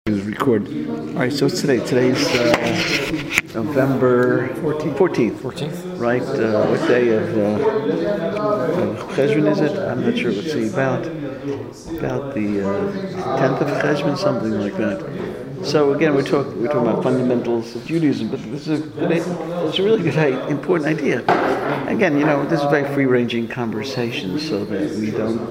Record. All right, so it's today. Today's November 14th. Right? What day of Cheshvan is it? I'm not sure. Let's see. About the 10th of Cheshvan, something like that. So again, we're talking about fundamentals of Judaism, but this is a really good, important idea. Again, this is a very free-ranging conversation, so that we don't.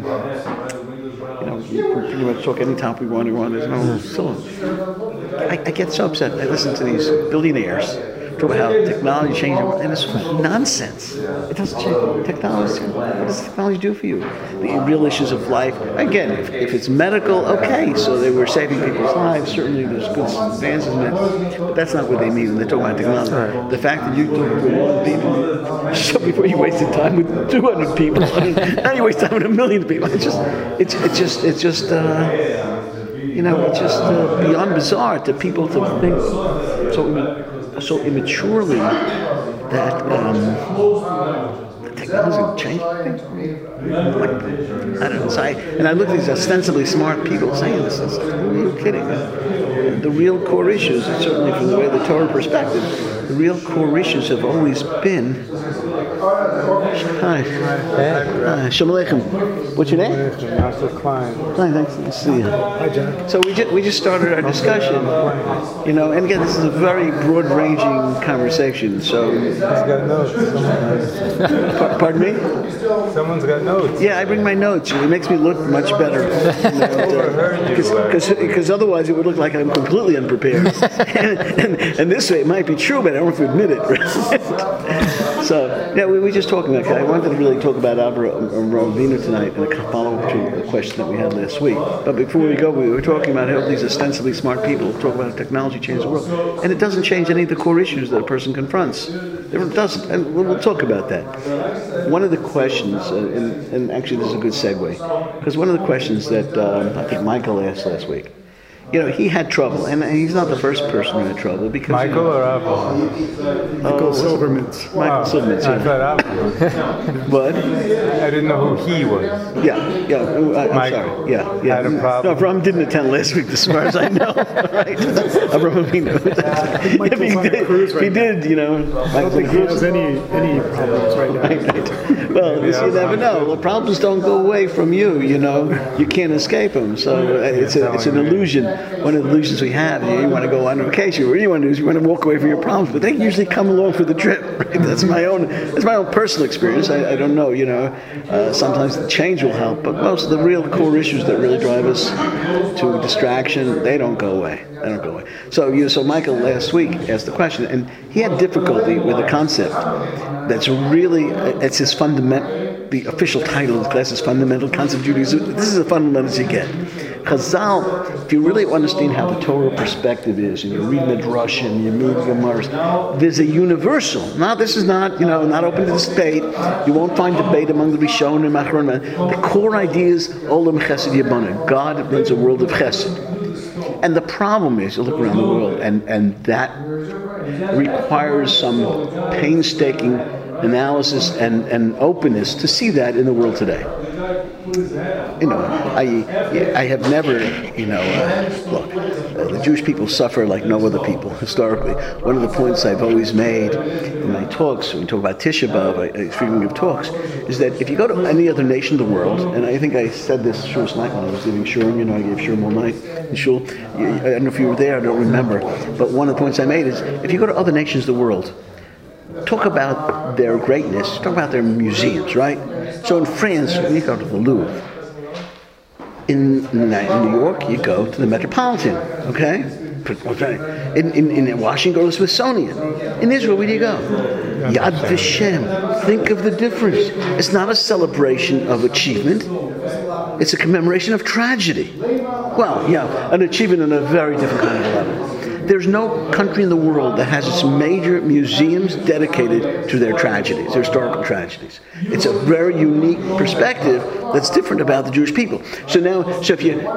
We pretty much talk any topic we want. There's no syllabus. I get so upset. I listen to these billionaires talk about how technology changed, and it's nonsense. It doesn't change technology. What does technology do for you? The real issues of life. Again, if it's medical, okay. So they were saving people's lives. Certainly, there's good advances in that. But that's not what they mean when they talk about technology. Right. The fact that you talk to 1 people, so before you wasted time with 200 people, now you waste time with 1 million people. It's just beyond bizarre to people to think so immaturely that the technology will change things. I don't know. So I look at these ostensibly smart people saying this. Who are you kidding? The real core issues, certainly from the way of the Torah perspective, the real core issues have always been. Hi. Shalom Aleichem. What's your name? Master Klein. Klein, thanks. Nice to see you. Hi, Jack. So we just started our discussion, and again, this is a very broad-ranging conversation. So. He's got notes. Pardon me? Someone's got notes. Yeah, I bring my notes. It makes me look much better. Because otherwise it would look like I'm completely unprepared. and this way it might be true, but I don't have to admit it. So, we were just talking. I wanted to really talk about Avraham Avinu tonight and a follow-up to the question that we had last week. But before we go, we were talking about how these ostensibly smart people talk about how technology changed the world. And it doesn't change any of the core issues that a person confronts. It doesn't. And we'll talk about that. One of the questions, and actually this is a good segue, because one of the questions that I think Michael asked last week, he had trouble, and he's not the first person who had trouble because Michael or Avraham? Michael Silvermans. Michael Silvermans. I thought Avraham. What? I didn't know who he was. Yeah. I'm sorry. Yeah. Had a problem. No, Avraham didn't attend last week, as far as I know. Right? Avraham Avinu. If he did, I don't think he has any problems right now. Right. Well, you never know. The problems don't go away from you. You can't escape them. So it's an illusion. One of the illusions we have, you want to go on vacation. What you want to do is you want to walk away from your problems, but they usually come along for the trip. Right? That's my own personal experience. I don't know. Sometimes the change will help, but most of the real core issues that really drive us to distraction, they don't go away. So Michael last week asked the question, and he had difficulty with a concept that's really it's his the official title of the class is Fundamental Concept of Judaism. This is the fundamentals you get. Chazal, if you really understand how the Torah perspective is, and you read Midrash and you read Gemaras, there's a universal. Now, this is not, not open to this debate. You won't find debate among the Rishon and Macharon. The core idea is Olam Chesed Yibana. God runs a world of Chesed. And the problem is, you look around the world, and that requires some painstaking analysis and openness to see that in the world today. I have never, look, the Jewish people suffer like no other people historically. One of the points I've always made in my talks, when we talk about Tisha B'Av, speaking of talks, is that if you go to any other nation in the world, and I think I said this Shabbos night when I was giving Shurim, I gave Shurim all night in Shul. I don't know if you were there, I don't remember, but one of the points I made is, if you go to other nations of the world, talk about their greatness, talk about their museums, right? So in France, you go to the Louvre. In New York, you go to the Metropolitan, okay? In Washington, go to the Smithsonian. In Israel, where do you go? Yad Vashem. Think of the difference. It's not a celebration of achievement. It's a commemoration of tragedy. Well, an achievement on a very different kind of level. There's no country in the world that has its major museums dedicated to their tragedies, their historical tragedies. It's a very unique perspective that's different about the Jewish people. So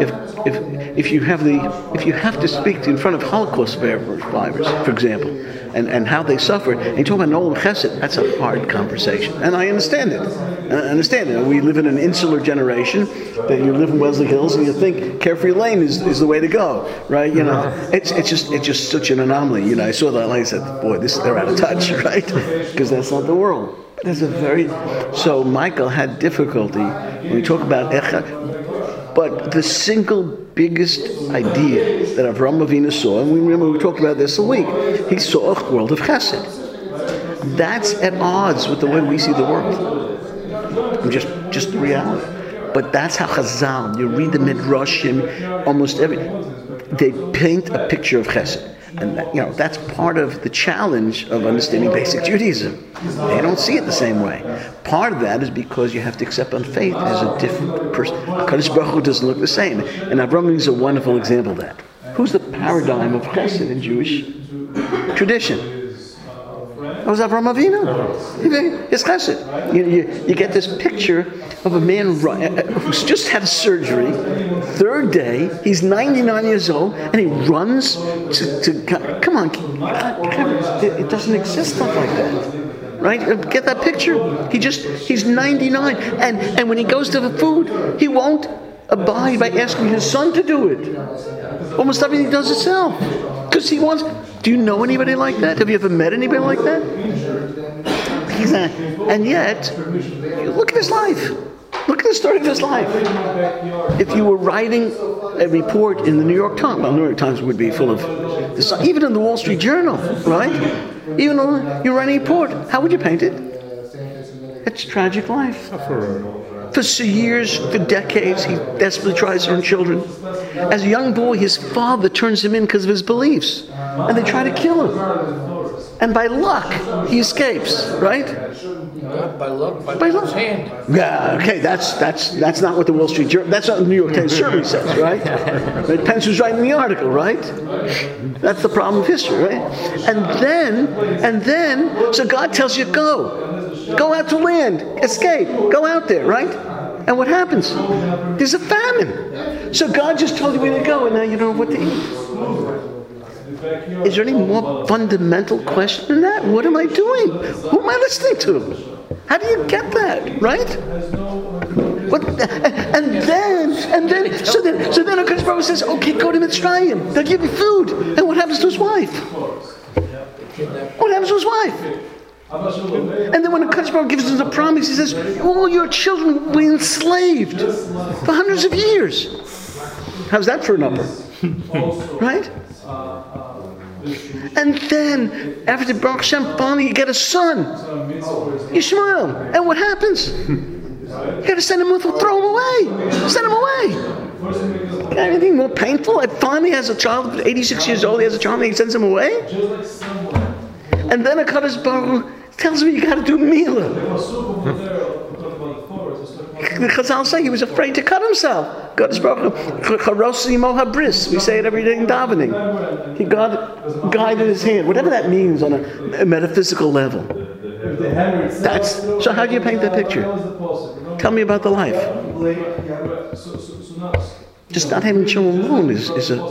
if you have to speak in front of Holocaust survivors, for example, and how they suffered. And you talk about Noam Chesed, that's a hard conversation. And I understand it. We live in an insular generation that you live in Wesley Hills and you think Carefree Lane is the way to go, right? It's just such an anomaly. I saw that and I said, boy, they're out of touch, right? Because that's not the world. So Michael had difficulty when we talk about Echad. But the single biggest idea that Avraham Avinu saw, and we talked about this a week, he saw a world of Chesed. That's at odds with the way we see the world. Just the reality. But that's how Chazal, you read the Midrashim, almost they paint a picture of Chesed. And that's part of the challenge of understanding basic Judaism. They don't see it the same way. Part of that is because you have to accept on faith as a different person. HaKadosh Baruch Hu doesn't look the same. And Avraham is a wonderful example of that. Who's the paradigm of Chesed in Jewish tradition? That was Avraham Avinu. It's Chesed. You get this picture of a man who's just had a surgery. Third day, he's 99 years old, and he runs to come on, it doesn't exist stuff like that, right? Get that picture. He's 99, and when he goes to the food, he won't abide by asking his son to do it. Almost everything he does itself, because he wants. Do you know anybody like that? Have you ever met anybody like that? And yet, look at his life. Look at the story of his life. If you were writing a report in the New York Times, well, New York Times would be full of this, even in the Wall Street Journal, right? Even though you're writing a report, how would you paint it? It's a tragic life. For years, for decades, he desperately tries to earn children. As a young boy, his father turns him in because of his beliefs, and they try to kill him. And by luck, he escapes, right? By luck, by God's hand. Yeah, okay, that's not what the Wall Street Journal, that's what the New York Times certainly says, right? It depends who's writing the article, right? That's the problem of history, right? And then, so God tells you, go out to land, escape, go out there, right? And what happens? There's a famine. So God just told you where to go, and now you don't know what to eat. Is there any more fundamental question than that? What am I doing? Who am I listening to? How do you get that, right? What? And then, so then HaKadosh Baruch Hu says, okay, go to Mitzrayim. They'll give you food. And what happens to his wife? What happens to his wife? And then when HaKadosh Baruch Hu gives him the promise, he says, all your children will be enslaved for hundreds of years. How's that for a number? Right? And then, after Baruch Hashem, finally you get a son, Ishmael. And what happens? You got to send him throw him away. Send him away. Anything more painful? It finally has a child, 86 years old, he has a child, and he sends him away? And then HaKadosh Baruch Hu tells me you got to do Milah. The Chazal say he was afraid to cut himself. God is Baruch Hu, Charosi Mo Habris. We say it every day in davening. God guided his hand, whatever that means on a metaphysical level. So how do you paint that picture? Tell me about the life. Just not having children alone is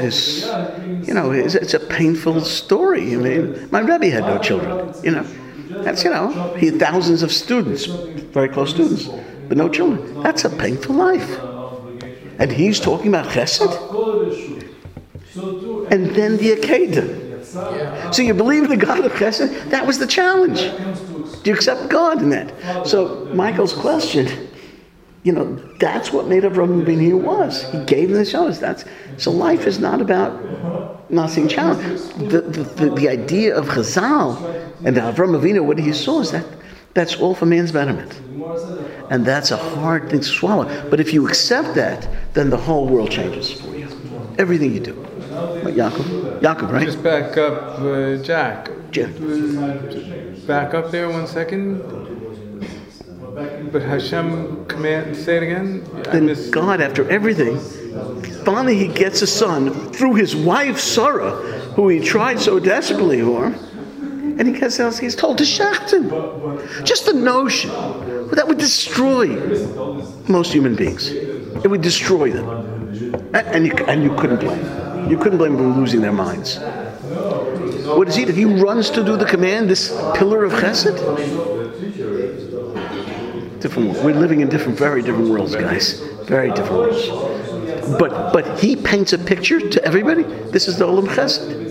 it's a painful story. I mean, my Rebbe had no children. That's he had thousands of students, very close students, but no children. That's a painful life. And he's talking about Chesed. And then the Akedah. So you believe in the God of Chesed? That was the challenge. Do you accept God in that? So Michael's question, that's what made Avraham Avinu who he was. He gave them the challenge. So life is not about not seeing challenge. The idea of Chazal and the Avraham Avinu, what he saw is that's all for man's betterment. And that's a hard thing to swallow. But if you accept that, then the whole world changes for you. Everything you do. Like Yaakov, right? Just back up, Jack. Yeah. Back up there 1 second. But Hashem command, say it again. Then God, after everything, finally he gets a son through his wife Sarah, who he tried so desperately for, and he's told to shecht him. Just the notion that would destroy most human beings. It would destroy them, and you couldn't blame them. You couldn't blame them for losing their minds. What does he do? He runs to do the command, this pillar of chesed? Different. We're living in very different worlds, guys. Very different worlds. But he paints a picture to everybody. This is the Olam Chesed.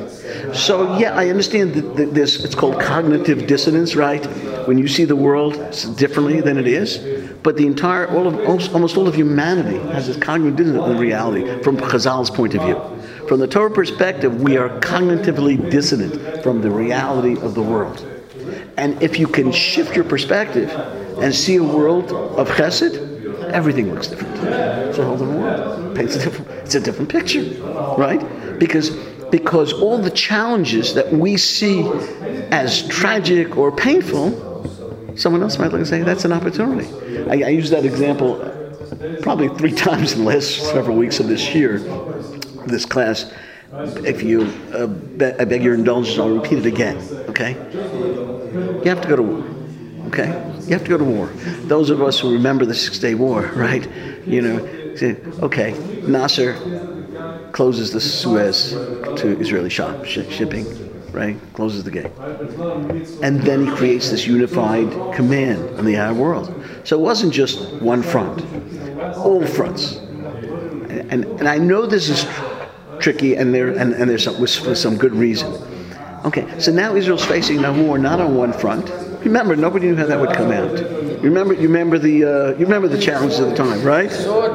So yeah, I understand that there's, it's called cognitive dissonance, right? When you see the world differently than it is. But the entire, almost all of humanity has this cognitive dissonance in reality from Chazal's point of view. From the Torah perspective, we are cognitively dissonant from the reality of the world. And if you can shift your perspective and see a world of chesed, everything looks different. It's a whole different world. It's a different picture, right? Because all the challenges that we see as tragic or painful, someone else might look and say, that's an opportunity. I use that example probably 3 times in the last several weeks of this year, this class. If you, I beg your indulgence, I'll repeat it again, okay? You have to go to war, okay? You have to go to war. Those of us who remember the 6-Day War, right? You know, say, okay, Nasser closes the Suez to Israeli shipping, right? Closes the gate. And then he creates this unified command on the Arab world. So it wasn't just one front, all fronts. And I know this is tricky, and there's some good reason. Okay, so now Israel's facing a war not on one front. Remember, nobody knew how that would come out. You remember the challenges of the time, right?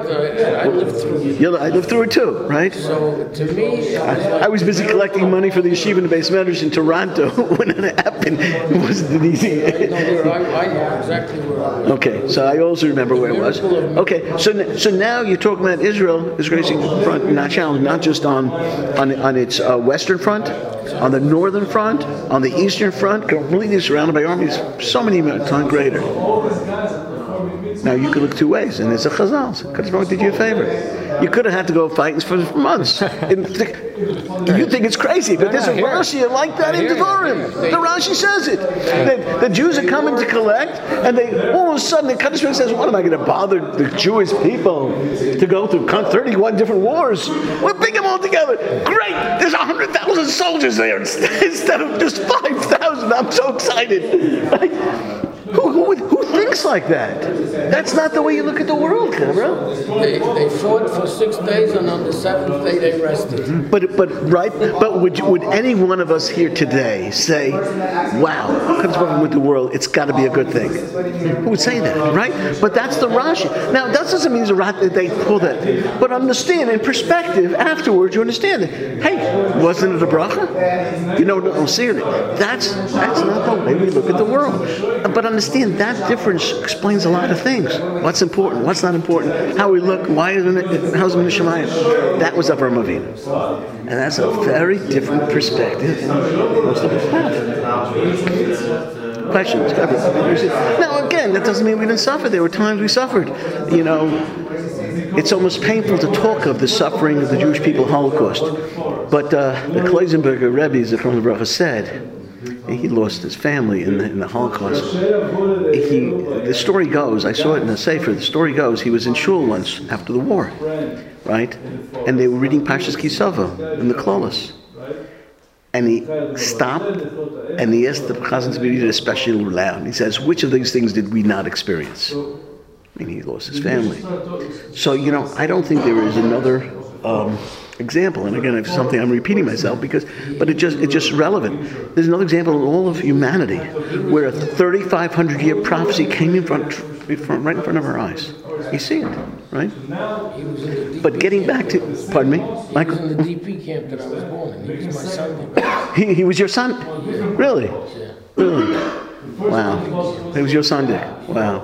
I lived through it. Yeah, I lived through it too, right? So to me, I was busy collecting money for the yeshiva and the Beis Medrash in Toronto when it happened. It wasn't easy. I know exactly where I was. Okay, so I also remember where it was. Okay, so now you're talking about Israel is facing front, not challenge, not just on its western front, on the northern front, on the eastern front, completely surrounded by armies so many times greater. Now you could look 2 ways, and it's a chazal. Kadosh Baruch did you a favor. You could have had to go fighting for months. You think it's crazy, but there's a Rashi like that in Devarim. The Rashi says it. The Jews are coming to collect, and all of a sudden the Kadosh Baruch says, "What am I going to bother the Jewish people to go through 31 different wars? We'll bring them all together. Great! There's 100,000 soldiers there instead of just 5,000. I'm so excited." Right? Who thinks like that? That's not the way you look at the world, Cameron. They fought for 6 days, and on the 7th day they rested. But would any one of us here today say, "Wow, Kadosh Baruch with the world, it's got to be a good thing"? Who would say that, right? But that's the Rashi. Now that doesn't mean that they pull that. But understand, in perspective, afterwards you understand it. Hey, wasn't it a bracha? You know, seriously, that's not the way we look at the world. But understand that difference explains a lot of things. What's important? What's not important? How we look? Why isn't it? How's it Shemayim? That was Avraham Avinu, and that's a very different perspective than most of us have. Questions? Now, again, that doesn't mean we didn't suffer. There were times we suffered. You know, it's almost painful to talk of the suffering of the Jewish people Holocaust. But the Kloisenberger Rebbe, Zichron Livracha, said he lost his family in the Holocaust. The story goes, I saw it in the Sefer, the story goes, he was in shul once after the war, right? And they were reading Parshas Kisava in the Klolos. And he stopped and he asked the Chazan to be read it especially loud. He says, which of these things did we not experience? I mean, he lost his family. So, you know, I don't think there is another example, and again, it's something I'm repeating myself but it's just relevant. There's another example in all of humanity where a 3,500-year prophecy came right in front of our eyes. You see it, right? But getting back to, pardon me, Michael. He was in the DP camp that I was born in. He was my son. He was your son? Really? Yeah. Really? Wow. He was your son, Dick. Wow.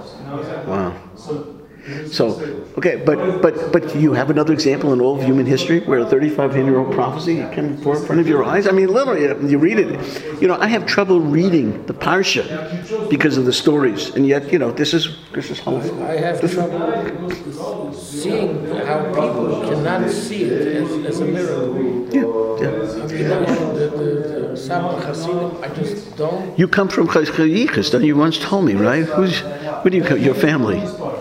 So, okay, but you have another example in all of human history where a 3,500-year-old prophecy came in front of your eyes? I mean, literally, you read it. You know, I have trouble reading the Parsha because of the stories, and yet, you know, this is how I have trouble seeing how people cannot see it as a miracle. Yeah. I mean, the Sabbath Hasidim, I just don't. You come from Chayichus, you once told me, right? Where do you come? Your family?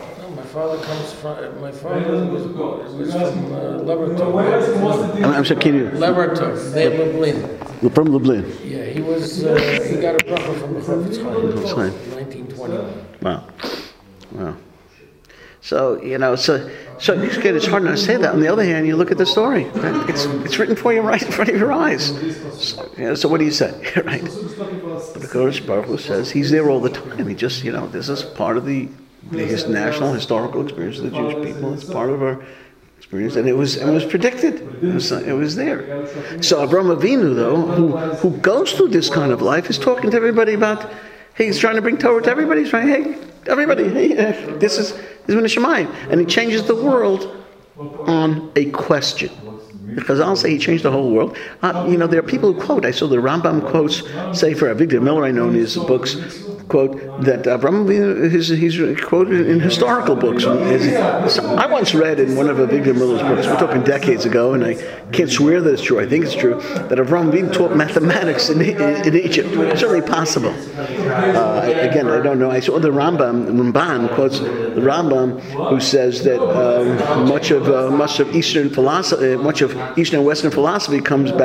My father was from Levertov. I'm sorry, can you? Levertov, near Lublin. From Lublin. Yeah, he was. He got a bracha from the Chofetz Chaim in 1921. Wow. So again, it's hard not to say that. On the other hand, you look at the story; it's written for you right in front of your eyes. So what do you say, right? But the Kodesh Baruch Hu says He's there all the time. He just, this is part of the national historical experience of the Jewish people. It's part of our experience, and it was predicted. It was there. So Avraham Avinu, though, who goes through this kind of life, is talking to everybody about. He's trying to bring Torah to everybody. He's trying, hey, everybody, this is Min Hashemayim. And he changes the world on a question. Because I'll say he changed the whole world. There are people who quote. I saw the Rambam quotes, say for Avigdor Miller, I know in his books, quote, that Avraham Avinu, he's quoted in historical books. I once read in one of Avigdor Miller's books, we're talking decades ago, and I can't swear that it's true, I think it's true, that Avraham Avinu taught mathematics in Egypt. It's certainly possible. Again, I don't know. I saw the Ramban quotes the Rambam, who says that much of Eastern philosophy, much of Eastern and Western philosophy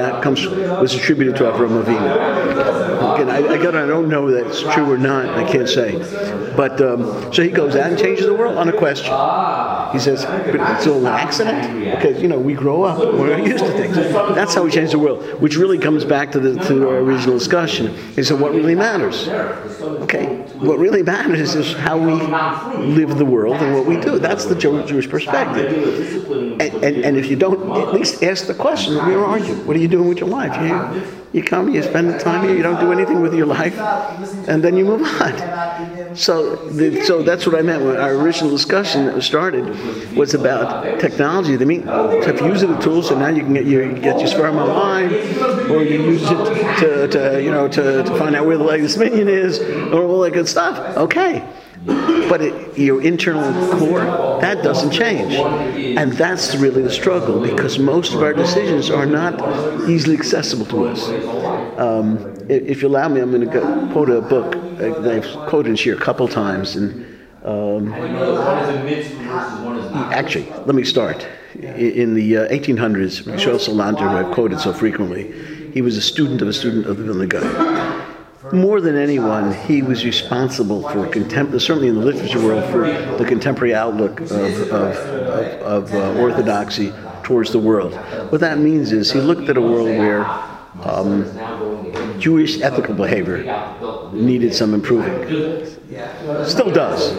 was attributed to Avraham Avinu. Again, I don't know that it's true or not. I can't say. But so he goes out and changes the world on a question. He says, but it's all an accident? Because, we grow up. We're used to things. That's how we change the world, which really comes back to our original discussion. He said, what really matters? Okay, what really matters is how we live the world and what we do. That's the Jewish perspective. And if you don't at least ask the question, where are you? What are you doing with your life? You come, you spend the time here, you don't do anything with your life, and then you move on. So that's what I meant when our original discussion that started was about technology. They mean to use the tool, so now you can get your sperm online, or you use it to find out where the latest minion is, or all that good stuff. Okay. But your internal core, that doesn't change. And that's really the struggle, because most of our decisions are not easily accessible to us. If you allow me, I'm going to quote a book that I've quoted in here a couple times. And actually, let me start. In the 1800s, Shoel Salanter, who I've quoted so frequently, he was a student of the Vilna Gaon. More than anyone, he was responsible for certainly in the literature world, for the contemporary outlook of orthodoxy towards the world. What that means is he looked at a world where Jewish ethical behavior needed some improving. Still does.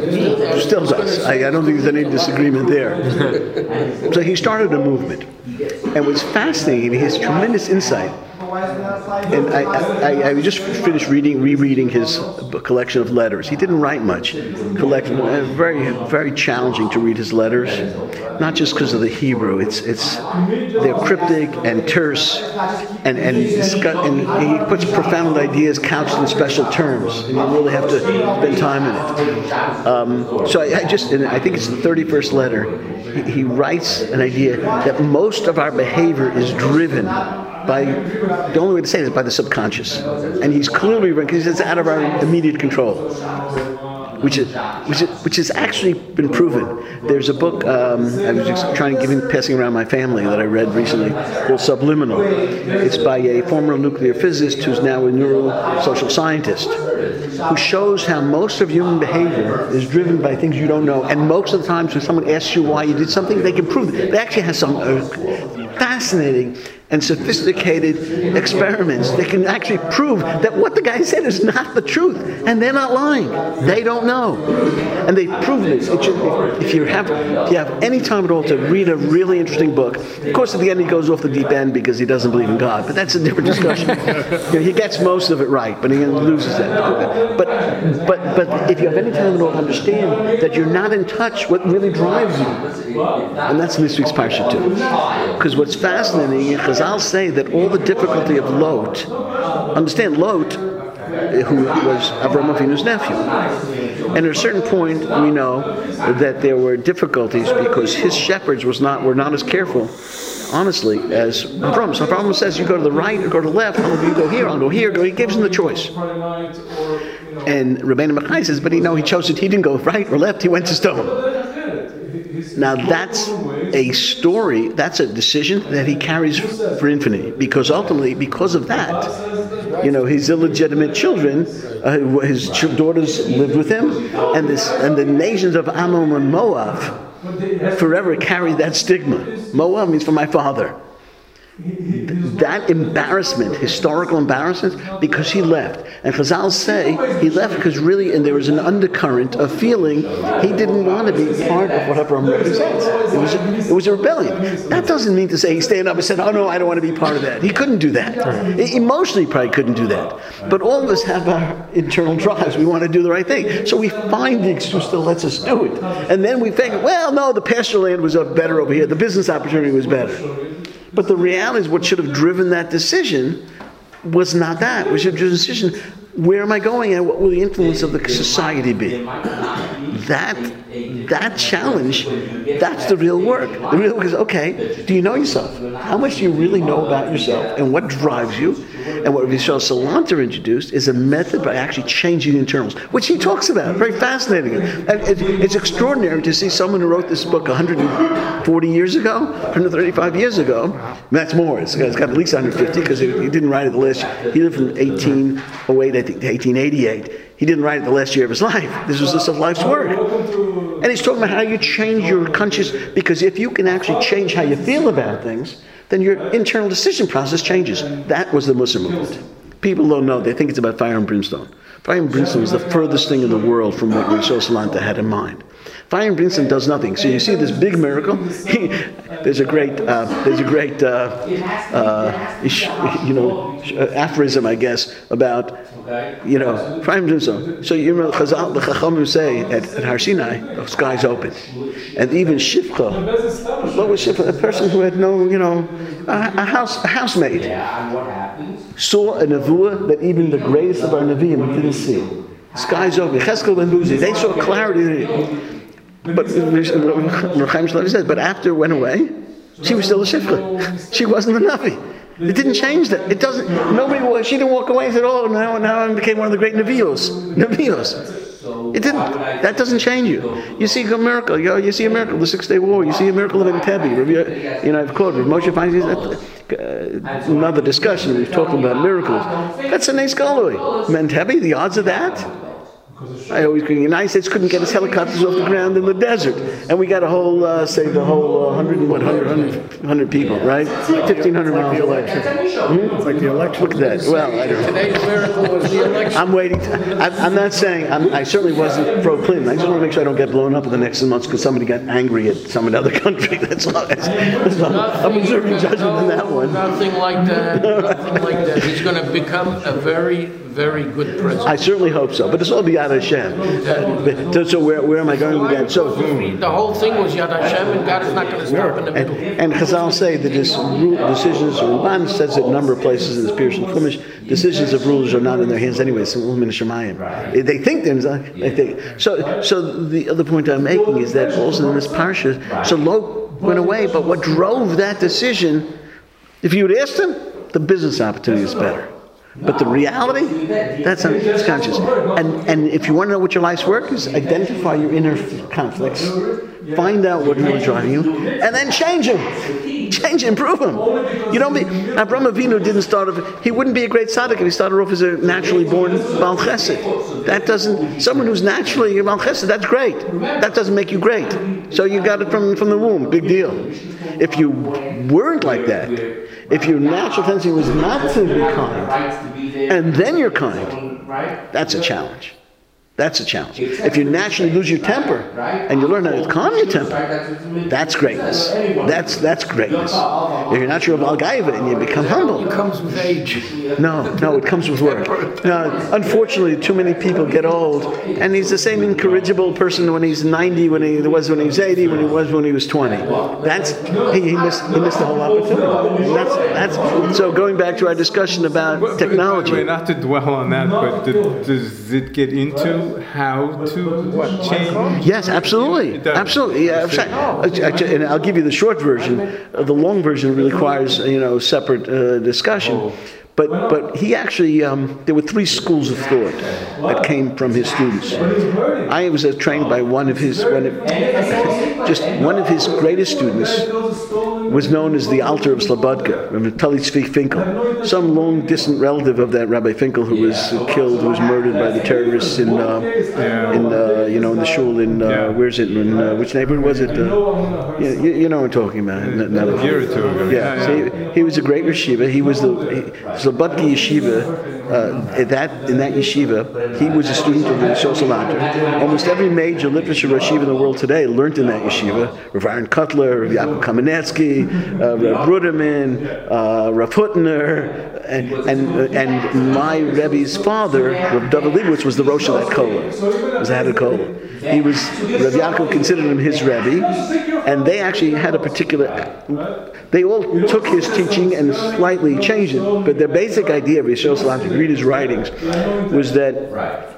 I don't think there's any disagreement there. So he started a movement. And what's fascinating, he has tremendous insight. And I just finished rereading his collection of letters. He didn't write much. Very, very challenging to read his letters, not just because of the Hebrew. They're cryptic and terse, and he puts profound ideas couched in special terms, and you really have to spend time in it. So I think it's the 31st letter. He writes an idea that most of our behavior is driven by, the only way to say it is by the subconscious, and he's clearly, because it's out of our immediate control, which has actually been proven. There's a book I was just passing around my family that I read recently called Subliminal. It's by a former nuclear physicist who's now a neurosocial scientist, who shows how most of human behavior is driven by things you don't know, and most of the times when someone asks you why you did something, they can prove it. They actually have some fascinating and sophisticated experiments. They can actually prove that what the guy said is not the truth, and they're not lying. They don't know, and they've proven it. If you have any time at all to read a really interesting book, of course at the end he goes off the deep end because he doesn't believe in God, but that's a different discussion. He gets most of it right, but he loses that. But if you have any time at all to understand that you're not in touch, what really drives you, and that's this week's parsha too. Because what's fascinating, Chazal say that all the difficulty of Lot, understand Lot, who was Avraham Avinu's nephew, and at a certain point we know that there were difficulties because his shepherds were not as careful, honestly, as Avraham. So Avraham says, you go to the right or go to the left, you go here, I'll go here, he gives him the choice. And Rabbeinu Machai says, but he chose it, he didn't go right or left, he went to stone. Now that's a story, that's a decision that he carries for infinity. Because ultimately, because of that, his illegitimate children, his daughters lived with him, and the nations of Ammon and Moab forever carry that stigma. Moab means for my father. That embarrassment, historical embarrassment, because he left. And Chazal say he left because really, and there was an undercurrent of feeling he didn't want to be part of what Abraham represents. It was a rebellion. That doesn't mean to say he stayed up and said, oh no, I don't want to be part of that. He couldn't do that. Emotionally, he probably couldn't do that. But all of us have our internal drives. We want to do the right thing. So we find the excuse that lets us do it. And then we think, well, no, the pasture land was better over here. The business opportunity was better. But the reality is what should have driven that decision was not that. We should have driven the decision, where am I going and what will the influence of the society be? That challenge, that's the real work. The real work is, okay, do you know yourself? How much do you really know about yourself and what drives you? And what Vishal Salanter introduced is a method by actually changing the internals, which he talks about. Very fascinating. And it's extraordinary to see someone who wrote this book 140 years ago, 135 years ago. That's more. It's got at least 150 because he didn't write it the last year. He lived from 1808, I think, to 1888. He didn't write it the last year of his life. This was of life's work. And he's talking about how you change your conscious, because if you can actually change how you feel about things, then your internal decision process changes. That was the Muslim movement. People don't know. They think it's about fire and brimstone. Fire and brimstone is the furthest thing in the world from what Rishon Salanta had in mind. Fire and brimstone does nothing. So you see this big miracle. There's a great aphorism, I guess, about fire and brimstone. So you remember Chazal, the Chachamim say at Har Sinai, the skies open, and even Shifcha. What was Shifcha? A person who had no, a housemaid, saw a nevuah that even the greatest of our neviim didn't see. Skies open. Cheskel ben Buzi. They saw clarity. But Chaim Shlomo says, but after it went away, she was still a shifcha. She wasn't a navi. It didn't change that. It doesn't. She didn't walk away and said, "Oh, now I became one of the great navios." It didn't. That doesn't change you. You see a miracle. You see a miracle. The 6-Day War. You see a miracle of Entebbe. I've quoted Moshe finds another discussion. We've talked about miracles. That's a Nes Galoi. Entebbe. The odds of that. The United States couldn't get its helicopters off the ground in the desert, and we got a whole, 100 people, right? 1,500 miles away. It's like the election. Look at that. Well, I don't know. Today's miracle was the election. I'm waiting. I'm not saying. I certainly wasn't pro-Clinton. I just want to make sure I don't get blown up in the next months because somebody got angry at some other country. That's all. I'm observing judgment on that one. Nothing like that. Nothing like that. He's going to become a very, very good president. I certainly hope so. But it's all Yad Hashem. So where am I going with that? So the whole thing was Yad Hashem, and God is not going to stop in the middle. And Chazal say that decisions, Ramban says it in a number of places in the Pirush and Chumash, decisions of rulers are not in their hands anyway. It's in Shemayim. They think they're. So the other point I'm making is that also in this parsha, so Lot went away, but what drove that decision? If you had asked him, the business opportunity is better. But the reality, that's conscious. And if you want to know what your life's work is, identify your inner conflicts, find out what really driving you, and then change them. Change, improve them. Avraham Avinu didn't start off, he wouldn't be a great tzaddik if he started off as a naturally born Baal Chesed. Someone who's naturally a Baal Chesed, that's great. That doesn't make you great. So you got it from the womb, big deal. If you weren't like that, if your natural tendency was not to be kind, and then you're kind, that's a challenge. That's a challenge. If you naturally lose your temper and you learn how to calm your temper, that's greatness. That's greatness. If you're not sure about Gaiva and you become humble, It comes with age. No, it comes with work. Unfortunately, too many people get old, and he's the same incorrigible person when he's 90, when he was 80, when he was 20. He missed the whole opportunity. That's so. Going back to our discussion about technology. By the way, not to dwell on that, but does it get into how to change? Yes, absolutely, absolutely. Yeah, and I'll give you the short version. The long version requires separate discussion. But he actually, there were 3 schools of thought that came from his students. I was trained by one of his. just one of his greatest students was known as the Alter of Slobodka, Rabbi Tali Tzvi Finkel, some long distant relative of that Rabbi Finkel who was killed, who was murdered by the terrorists in the shul in where's it? In which neighborhood was it? You know what I'm talking about. A year or two ago. Yeah. So he was a great yeshiva. He was the Slobodka yeshiva. In that yeshiva, he was a student of the Yeshua Salanter. Almost every major literature yeshiva in the world today learned in that yeshiva. Rav Aaron Kotler, Rav Yaakov Kamenetsky, Rav Ruderman, Rav Hutner, and my Rebbe's father, Rav David Leibowitz, was the Rosh of that kola. Was the head of kola. He was, Rav Yaakov considered him his Rebbe, and they actually had a particular. They all took his teaching and slightly changed it, but their basic idea of Yeshua Salanter, if you read his writings, was that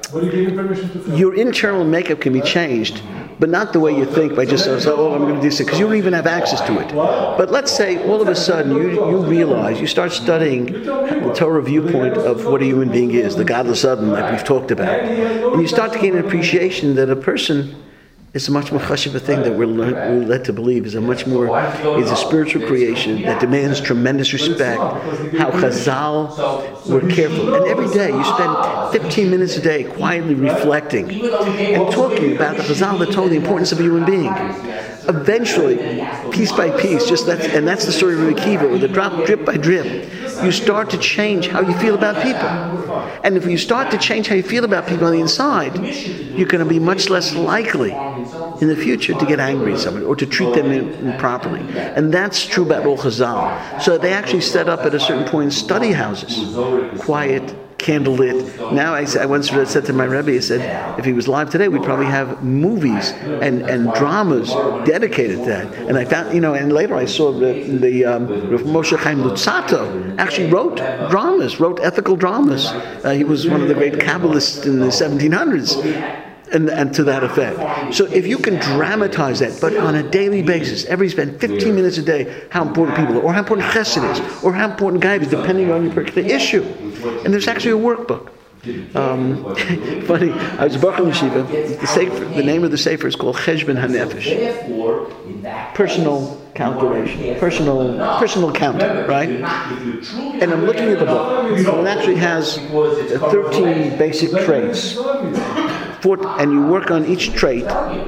your internal makeup can be changed, but not the way you think by just, I'm going to do this, because you don't even have access to it. But let's say all of a sudden you realize, you start studying the Torah viewpoint of what a human being is, the godless Adam, like we've talked about, and you start to gain an appreciation that a person is a much more chashuv thing that we're led to believe is a spiritual creation that demands tremendous respect. How Chazal were careful, and every day you spend 15 minutes a day quietly reflecting and talking about the Chazal that told the importance of a human being. Eventually, piece by piece, and that's the story of Rabbi Akiva, where the drip by drip, you start to change how you feel about people. And if you start to change how you feel about people on the inside, you're going to be much less likely in the future to get angry at somebody or to treat them improperly. And that's true about Rol Chazal. So they actually set up at a certain point study houses, quiet, candlelit. Now I once said to my Rebbe, I said, if he was alive today, we'd probably have movies and dramas dedicated to that. And I found, and later I saw the Moshe Chaim Luzzatto actually wrote ethical dramas. He was one of the great Kabbalists in the 1700s. And to that effect. So if you can dramatize that, but on a daily basis, spend 15 minutes a day, how important people are, or how important chesed is, or how important Gaiva is, depending on your particular issue. And there's actually a workbook. Funny, I was Baruch Yeshiva. The name of the sefer is called Cheshbon HaNefesh. Personal calculation, personal counting, right? And I'm looking at the book, and it actually has 13 basic traits. And you work on each trait,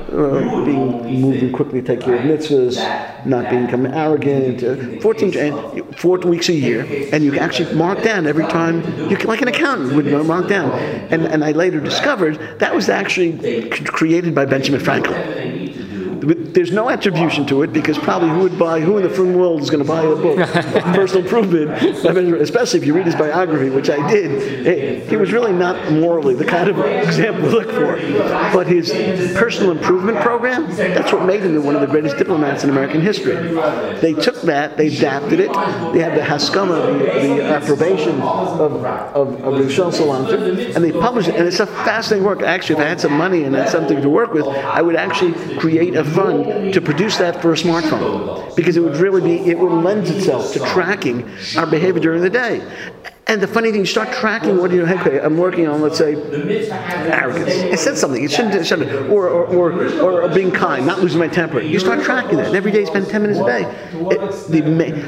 moving quickly, take care of mitzvahs, not becoming arrogant, 4 weeks a year, and you actually mark down every time, like an accountant would mark down. And I later discovered that was actually created by Benjamin Franklin. There's no attribution to it, because probably who in the free world is going to buy a book of personal improvement, especially if you read his biography, which I did. He was really not morally the kind of example to look for. But his personal improvement program, that's what made him one of the greatest diplomats in American history. They took that, they adapted it, they had the Haskama, the approbation of Rishon Salanter, and they published it. And it's a fascinating work. Actually, if I had some money and had something to work with, I would actually create a fund to produce that for a smartphone, because it would lend itself to tracking our behavior during the day. And the funny thing, you start tracking what I'm working on, let's say, arrogance. I said something, it shouldn't, or being kind, not losing my temper. You start tracking that, and every day you spend 10 minutes a day.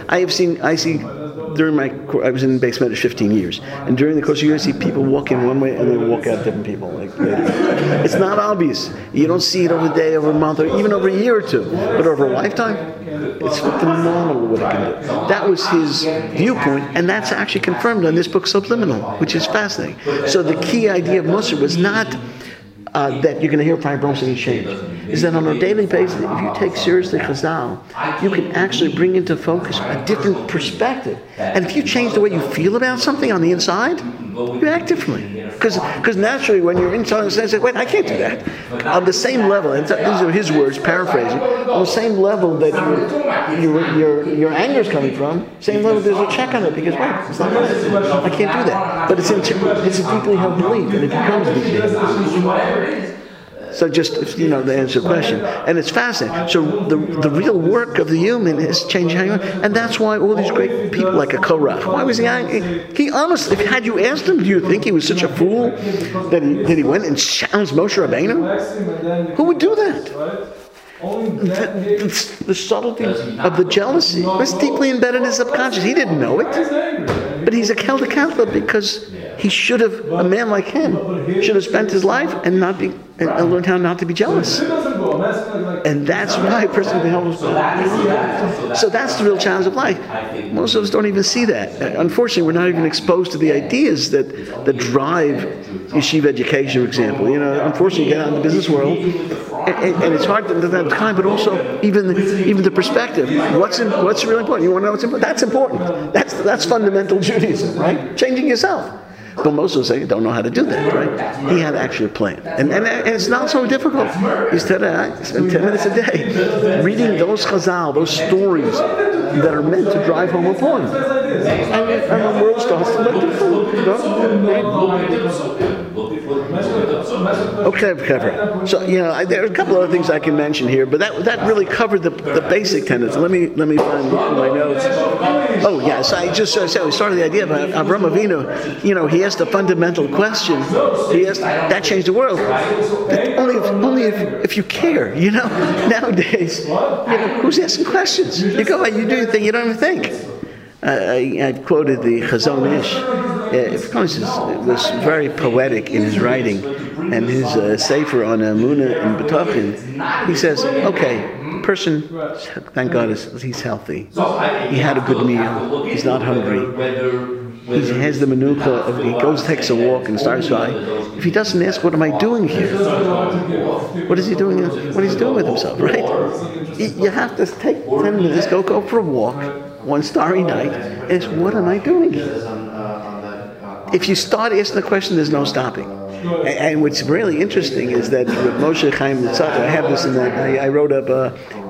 I was in base med 15 years, and during the course of the year, I see people walk in one way and then walk out different people. It's not obvious. You don't see it over a day, over a month, or even over a year or two, but over a lifetime, it's phenomenal what it can do. That was his viewpoint, and that's actually confirmed on this book, Subliminal, which is fascinating. So the key idea of Musar was not that you're going to hear fibrosis and change, is that on a daily basis, if you take seriously Chazal, you can actually bring into focus a different perspective. And if you change the way you feel about something on the inside, you act differently. Because naturally, when you're inside, you say, wait, I can't do that. On the same level, and these are his words, paraphrasing, on the same level that your anger is coming from, same level there's a check on it, because, wait, it's not right. I can't do that. But it's a deeply held belief, and it becomes deeply held. So just, to answer the question. And it's fascinating. So the real work of the human is changing how you are. And that's why all these great people like a Korach, why was he angry? He honestly, had you asked him, do you think he was such a fool that he went and challenged Moshe Rabbeinu? Who would do that? the subtlety of the jealousy was deeply embedded in his subconscious. He didn't know it, but he's held accountable because he should have, a man like him, should have spent his life and learned how not to be jealous. And that's why a person can be held accountable. So that's the real challenge of life. Most of us don't even see that. Unfortunately, we're not even exposed to the ideas that drive yeshiva education, for example. Unfortunately, you get out in the business world, and it's hard to have time, but also even the perspective. What's really important? You want to know what's important? That's important. That's fundamental Judaism, right? Changing yourself. But most of us don't know how to do that, right? He had actually a plan. And it's not so difficult. He said, I spend 10 minutes a day reading those chazal, those stories that are meant to drive home a point. And the world starts to look different. Okay. So there are a couple other things I can mention here, but that really covered the basic tenets. Let me find my notes. Oh yes, I just said we started the idea of Avraham Avinu. He asked a fundamental question. That changed the world. Only if you care. Nowadays, who's asking questions? You go, you do your thing. You don't even think. I've quoted the Chazon Ish. It was very poetic in his writing, and his sefer on Emunah and B'tachon. He says, okay, person, thank God, he's healthy. He had a good meal. He's not hungry. He has the menucha. He goes, takes a walk, and starts by. If he doesn't ask, what am I doing here? What is he doing? What he's doing with himself, right? You have to take 10 minutes, go for a walk, one starry night, and ask, what am I doing here? If you start asking the question, there's no stopping. And what's really interesting is that with Moshe Chaim Luzzatto, I have this in that I wrote up a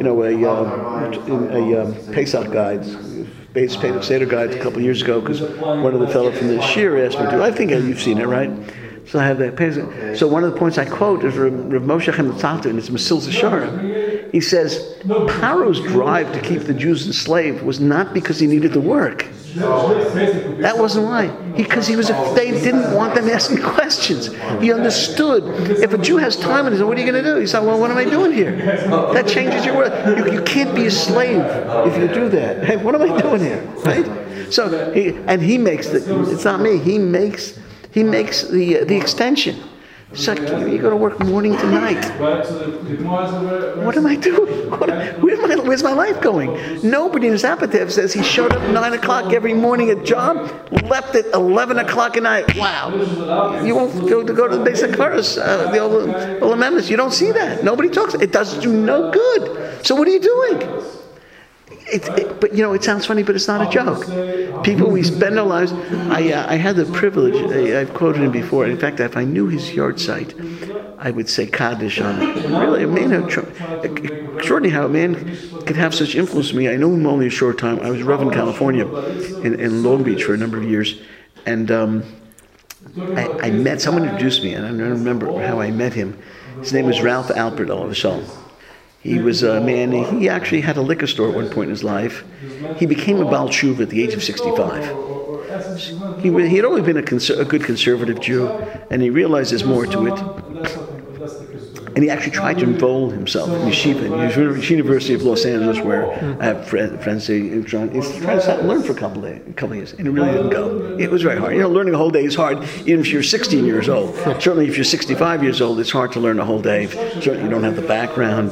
Pesach guide, Pesach Seder guide a couple of years ago, because one of the fellow from the Shir asked me to. I think you've seen it, right? So I have that Pesach. So one of the points I quote is Rav Moshe Chaim Luzzatto, and it's Mesil Zesharim. He says, Paro's drive to keep the Jews enslaved was not because he needed to work. That wasn't why. Because they didn't want them asking questions. He understood. If a Jew has time, he said, what are you going to do? He said, well, what am I doing here? That changes your world. You can't be a slave if you do that. Hey, what am I doing here? Right? So, he makes it's not me. He makes the extension. So you go to work morning to night. What am I doing? Where's my life going? Nobody in his Zapatev says he showed up at 9 o'clock every morning at job, left at 11 o'clock at night. Wow. You won't go to the basic chorus, the old amendments. You don't see that. Nobody talks. It does you no good. So what are you doing? But it sounds funny, but it's not a joke. People, we spend our lives. I had the privilege. I've quoted him before. In fact, if I knew his yard site, I would say Kaddish on it. Really, a man extraordinary how a man could have such influence on me. I knew him only a short time. I was Rav in California, in Long Beach for a number of years, and I met someone introduced me, and I don't remember how I met him. His name was Ralph Alpert, Olav Shalom. He was a man, he actually had a liquor store at one point in his life. He became a Baal Tshuva at the age of 65. He had always been a good conservative Jew, and he realized there's more to it. And he actually tried to enroll himself in yeshiva, in the University of Los Angeles, where I have friends he's trying to learn for a couple of years, and it really didn't go. It was very hard. Learning a whole day is hard, even if you're 16 years old. Certainly, if you're 65 years old, it's hard to learn a whole day. Certainly, you don't have the background.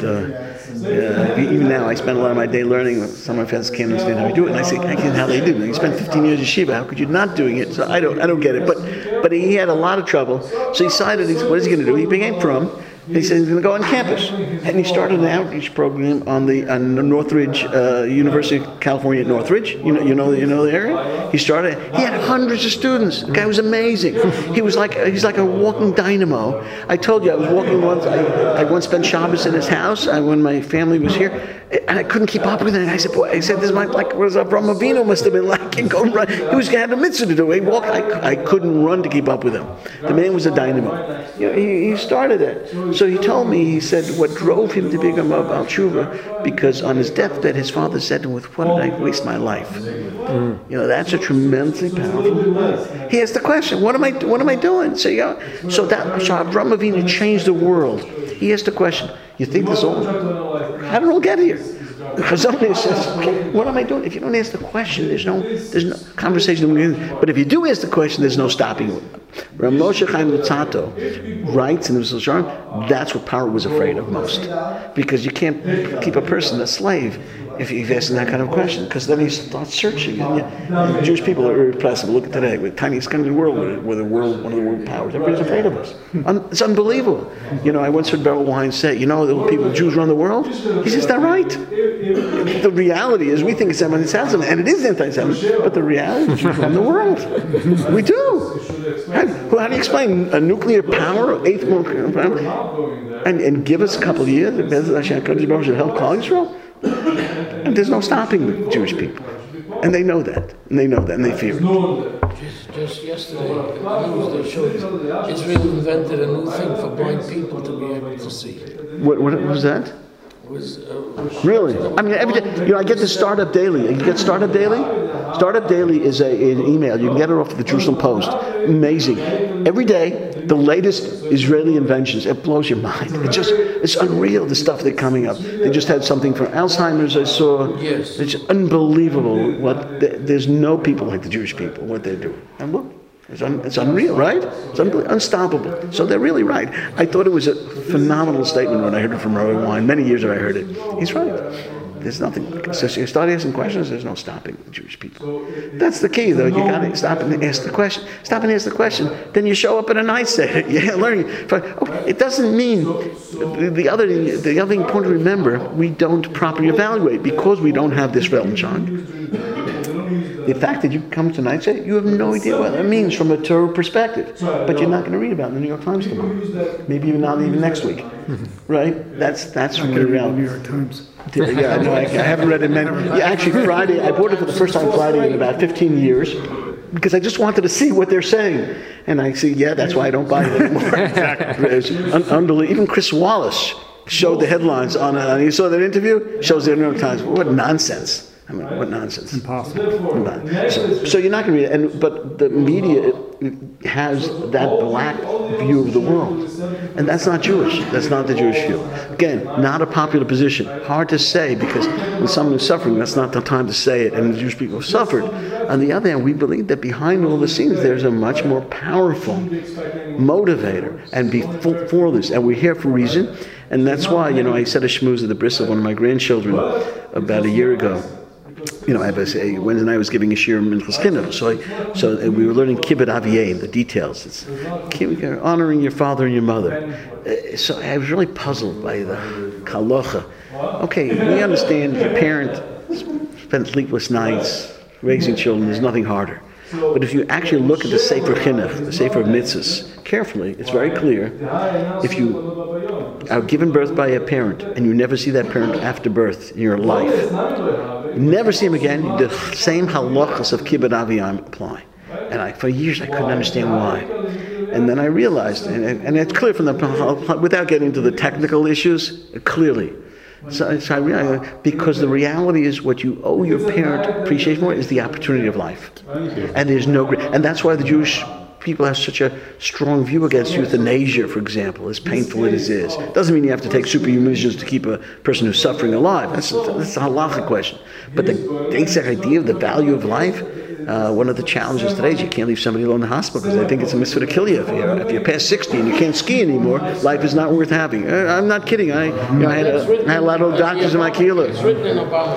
Even now, I spend a lot of my day learning. Some of my friends can't understand how I do it, and I say, I get how they do. You spend 15 years in yeshiva. How could you not doing it? So I don't get it. But he had a lot of trouble. So he decided, what is he going to do? He became from. He said he's going to go on campus, and he started an outreach program on the Northridge University of California at Northridge. You know the area. He had hundreds of students. The guy was amazing. He's like a walking dynamo. I told you I was walking once. I once spent Shabbos in his house when my family was here, and I couldn't keep up with it. And I said, this is what Avraham Avinu must have been like. And go and run. He had a mitzvah to do. He walked. I couldn't run to keep up with him. The man was a dynamo. He started it. So he told me, he said, what drove him to become a Baal Tshuva, because on his deathbed, his father said to him, with what did I waste my life? That's a tremendously powerful life. He asked the question, what am I doing? So Avraham Avinu changed the world. He asked the question, You think this all? How did it all get here? Because somebody says, okay, what am I doing? If you don't ask the question, there's no conversation. But if you do ask the question, there's no stopping it. Rav Moshe Chaim Luzzatto writes in the Mesilas Yesharim, that's what Paro was afraid of most. Because you can't keep a person a slave if you've asked that kind of question, because then he starts searching. And Jewish people are irrepressible. Look at today, with tiniest country in the world, we're one of the world powers. Everybody's afraid of us. It's unbelievable. I once heard Beryl Wine say, the Jews run the world? He says, that right? The reality is, we think it's anti-Semitism, and it is anti-Semitism, but the reality is Jews run the world. We do. How do you explain a nuclear power, eighth world power, and give us a couple of years, Hashem should help call Israel? And there's no stopping the Jewish people. And they know that. And they fear it. Just yesterday, the news they showed Israel invented a new thing for blind people to be able to see. What was that? Really? I mean, every day, I get the Startup Daily. You get Startup Daily? Startup Daily is an email. You can get it off the Jerusalem Post. Amazing. Every day, the latest Israeli inventions. It blows your mind. It's unreal, the stuff that's coming up. They just had something for Alzheimer's, I saw. Yes. It's unbelievable. There's no people like the Jewish people, what they do. And look. It's unreal, right? It's unstoppable. So they're really right. I thought it was a phenomenal statement when I heard it from Rabbi Wein. Many years ago I heard it. He's right. There's nothing. So you start asking questions, there's no stopping the Jewish people. That's the key, though. You got to stop and ask the question. Stop and ask the question. Then you show up at a night set. You're learning. It doesn't mean the other thing important to remember. We don't properly evaluate because we don't have this Weltanschauung. The fact that you come tonight, say you have no idea what that means from a Torah perspective, but you're not going to read about it in the New York Times tomorrow. Maybe even next week, right? That's from the reality. New York Times. Yeah, no, I haven't read it. Actually, Friday, I bought it for the first time Friday in about 15 years because I just wanted to see what they're saying, and I see, that's why I don't buy it anymore. It's unbelievable. Even Chris Wallace showed the headlines on you saw that interview. Shows the New York Times. What nonsense. I mean, what nonsense. Impossible. So you're not going to read it. But the media has that black view of the world. And that's not Jewish. That's not the Jewish view. Again, not a popular position. Hard to say because when someone is suffering, that's not the time to say it. And the Jewish people have suffered. On the other hand, we believe that behind all the scenes, there's a much more powerful motivator and for this. And we're here for a reason. And that's why, I said a shmooze at the bris of one of my grandchildren about a year ago. I have a Wednesday night I was giving a shir in Minchas Chinuch, so we were learning Kibbut Aviyim, the details. It's honoring your father and your mother. So I was really puzzled by the halacha. Okay, we understand your parent spent sleepless nights raising children. There's nothing harder. But if you actually look at the Sefer Chinuch, the Sefer of Mitzvahs, carefully, it's very clear. If you are given birth by a parent and you never see that parent after birth in your life, never see him again, the same halachas of Kibbut Aviyim apply. And for years I couldn't understand why. And then I realized, and it's clear from without getting into the technical issues, clearly. So I realized, because the reality is what you owe your parent appreciation for is the opportunity of life. And there's and that's why the Jewish people have such a strong view against euthanasia, for example, as painful as it is. Doesn't mean you have to take superhuman measures to keep a person who's suffering alive. That's a halachic question. But the basic idea of the value of life, one of the challenges today is you can't leave somebody alone in the hospital because they think it's a mitzvah to kill you. If you're past 60 and you can't ski anymore, life is not worth having. I'm not kidding. I had a lot of doctors in my kehillah. It's written in Obama.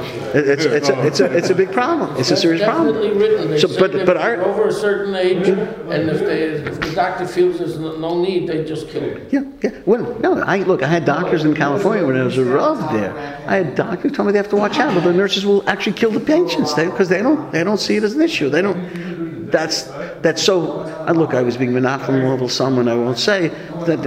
It's a big problem. It's a serious problem. Written. So, but over a certain age, and if the doctor feels there's no need, they just kill him. Yeah. Well, no. I had doctors in California when I was a rav there. I had doctors tell me they have to watch out, but the nurses will actually kill the patients because they don't see it as an issue. They don't. That's so. Look, I was being menachem over someone. I won't say that.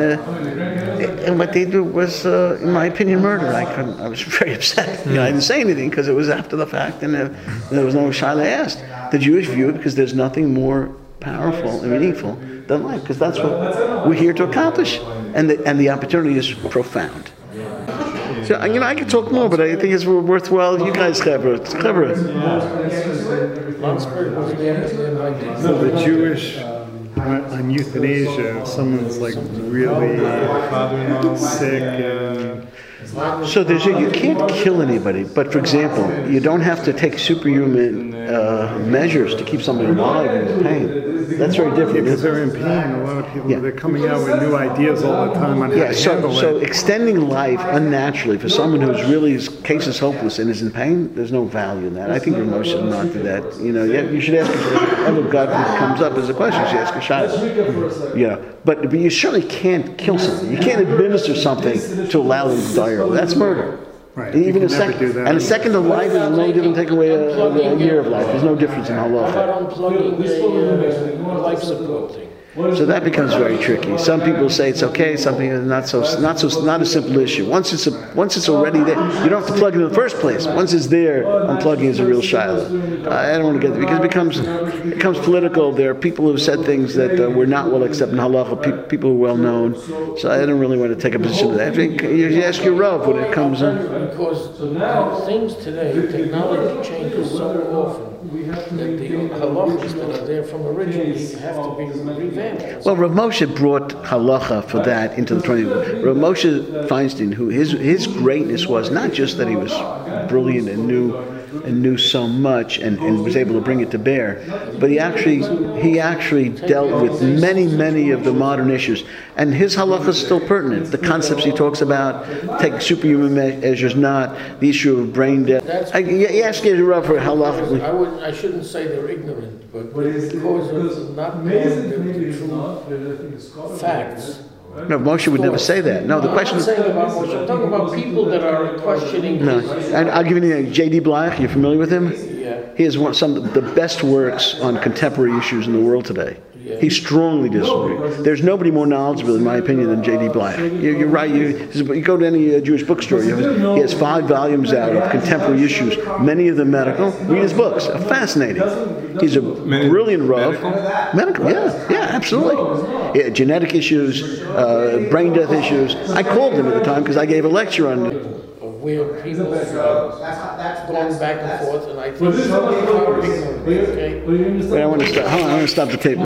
And what they do was, in my opinion, murder. I was very upset. I didn't say anything because it was after the fact, and there was no shaila asked. The Jewish view, because there's nothing more powerful and meaningful than life, because that's what we're here to accomplish, and the opportunity is profound. So, I could talk more, but I think it's worthwhile. You guys, Chevra. The Jewish on euthanasia, if someone's like really sick and So you can't kill anybody, but for example, you don't have to take superhuman measures to keep somebody alive in pain. That's very different. because they're in pain. A lot of people, they're coming out with new ideas all the time on how to handle So it. extending life unnaturally for someone who's really, his case is hopeless and is in pain, there's no value in that. I think Rav should not do that. You know, you should ask, whenever God comes up as a question, you should ask a shayla. You know, but you certainly can't kill someone. You can't administer something to allow them to die early. That's murder. Right. Even You a can never second, do that. and a second of life is no different than taking away a year of life. There's no difference in How halacha. about unplugging the life support thing? So that becomes very tricky. Some people say it's okay. Something is not a simple issue. Once it's already there, you don't have to plug it in the first place. Once it's there, unplugging is a real shiloh. I don't want to get there because it becomes political. There are people who have said things that were not well accepted in halacha. People who are well known. So I don't really want to take a position to that. I think you ask your Rav when it comes in. Because things today, technology changes so often that the halachas that are there from originally have to be revamped. Well, Rav Moshe brought halacha for that into the 20th. Rav Moshe Feinstein, who his greatness was not just that he was brilliant and knew so much and was able to bring it to bear, but he actually dealt with many of the modern issues, and his halacha is still pertinent. The concepts he talks about, take superhuman measures, not the issue of brain death. You ask your Rav for halacha. I shouldn't say they're ignorant, but because of not knowing the true facts. No, Moshe would never say that. No, the question I'm is. not saying about Moshe. I'm talking about people that are questioning. No, and I'll give you the name. J.D. Blythe. You're familiar with him? Yeah. He has some of the best works on contemporary issues in the world today. He strongly disagrees. There's nobody more knowledgeable, in my opinion, than J.D. Blythe. You're right. You go to any Jewish bookstore. He has 5 volumes out of contemporary issues, many of them medical. Read his books. Fascinating. He's a brilliant Rav. Medical? Yeah, absolutely. Yeah, genetic issues, brain death issues. I called him at the time because I gave a lecture on it. Where people going back and forth, and I think some people are ignorant, okay? Wait, I want to stop the tape.